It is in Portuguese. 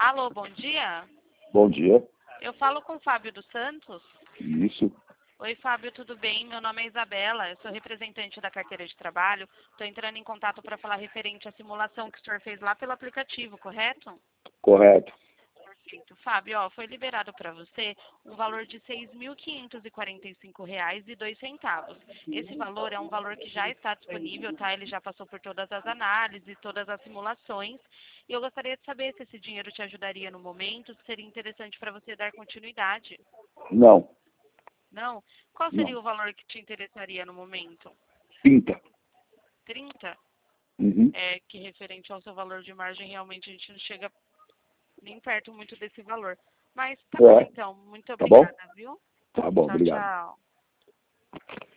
Alô, bom dia. Bom dia. Eu falo com o Fábio dos Santos. Isso. Oi, Fábio, tudo bem? Meu nome é Isabela, eu sou representante da carteira de trabalho. Estou entrando em contato para falar referente à simulação que o senhor fez lá pelo aplicativo, correto? Correto. Perfeito. Fábio, foi liberado para você um valor de R$ 6.545,02. Esse valor é um valor que já está disponível, tá? Ele já passou por todas as análises, todas as simulações. E eu gostaria de saber se esse dinheiro te ajudaria no momento, se seria interessante para você dar continuidade. Não. Não? Qual Não. seria o valor que te interessaria no momento? 30. 30? Uhum. É que referente ao seu valor de margem, realmente a gente não chega nem perto muito desse valor. Mas tá bom É. então. Muito Tá bom? obrigada, viu? Tá bom, Tchau, obrigado. tchau.